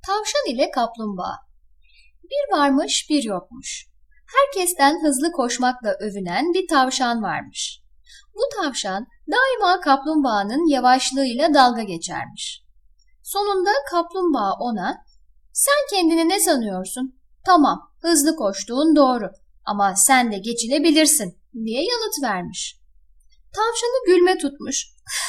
Tavşan ile kaplumbağa. Bir varmış, bir yokmuş. Herkesten hızlı koşmakla övünen bir tavşan varmış. Bu tavşan daima kaplumbağanın yavaşlığıyla dalga geçermiş. Sonunda kaplumbağa ona, "Sen kendini ne sanıyorsun? Tamam, hızlı koştuğun doğru ama sen de geçilebilirsin," diye yanıt vermiş. Tavşanı gülme tutmuş.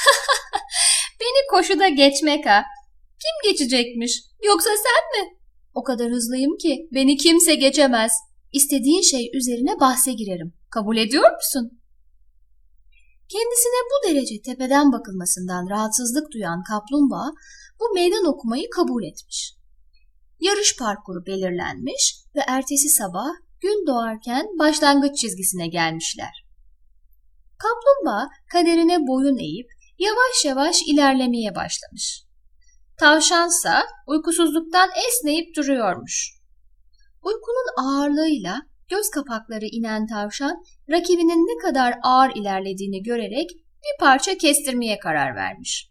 "Beni koşuda geçmek ha? Kim geçecekmiş? Yoksa sen mi? O kadar hızlıyım ki beni kimse geçemez. İstediğin şey üzerine bahse girerim. Kabul ediyor musun?" Kendisine bu derece tepeden bakılmasından rahatsızlık duyan kaplumbağa bu meydan okumayı kabul etmiş. Yarış parkuru belirlenmiş ve ertesi sabah gün doğarken başlangıç çizgisine gelmişler. Kaplumbağa kaderine boyun eğip yavaş yavaş ilerlemeye başlamış. Tavşansa uykusuzluktan esneyip duruyormuş. Uykunun ağırlığıyla göz kapakları inen tavşan rakibinin ne kadar ağır ilerlediğini görerek bir parça kestirmeye karar vermiş.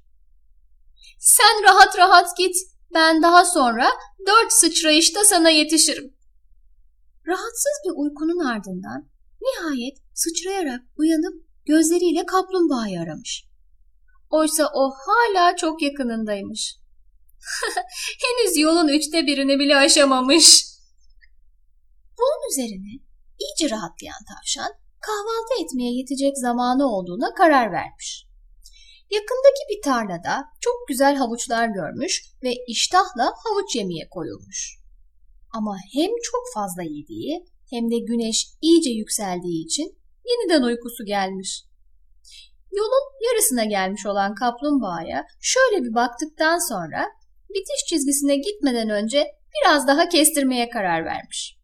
"Sen rahat rahat git, ben daha sonra 4 sıçrayışta sana yetişirim." Rahatsız bir uykunun ardından nihayet sıçrayarak uyanıp gözleriyle kaplumbağayı aramış. Oysa o hala çok yakınındaymış. Henüz yolun 1/3'ünü bile aşamamış. Bunun üzerine iyice rahatlayan tavşan kahvaltı etmeye yetecek zamanı olduğuna karar vermiş. Yakındaki bir tarlada çok güzel havuçlar görmüş ve iştahla havuç yemeye koyulmuş. Ama hem çok fazla yediği hem de güneş iyice yükseldiği için yeniden uykusu gelmiş. Yolun yarısına gelmiş olan kaplumbağaya şöyle bir baktıktan sonra bitiş çizgisine gitmeden önce biraz daha kestirmeye karar vermiş.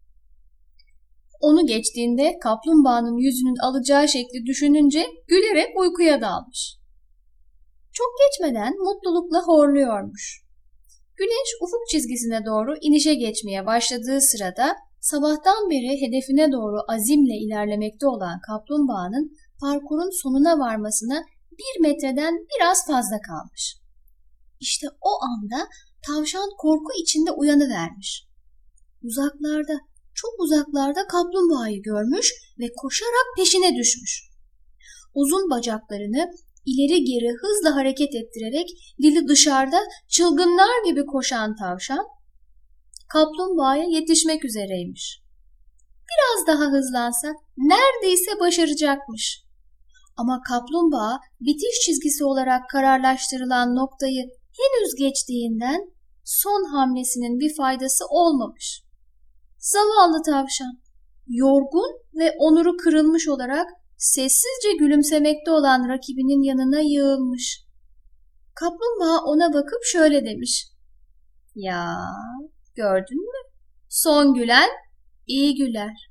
Onu geçtiğinde kaplumbağanın yüzünün alacağı şekli düşününce gülerek uykuya dalmış. Çok geçmeden mutlulukla horluyormuş. Güneş ufuk çizgisine doğru inişe geçmeye başladığı sırada sabahtan beri hedefine doğru azimle ilerlemekte olan kaplumbağanın parkurun sonuna varmasına 1 metreden biraz fazla kalmış. İşte o anda tavşan korku içinde uyanıvermiş. Uzaklarda, çok uzaklarda kaplumbağayı görmüş ve koşarak peşine düşmüş. Uzun bacaklarını ileri geri hızla hareket ettirerek dili dışarıda çılgınlar gibi koşan tavşan kaplumbağaya yetişmek üzereymiş. Biraz daha hızlansa neredeyse başaracakmış. Ama kaplumbağa bitiş çizgisi olarak kararlaştırılan noktayı henüz geçtiğinden son hamlesinin bir faydası olmamış. Zavallı tavşan, yorgun ve onuru kırılmış olarak sessizce gülümsemekte olan rakibinin yanına yığılmış. Kaplumbağa ona bakıp şöyle demiş: "Ya, gördün mü? Son gülen iyi güler."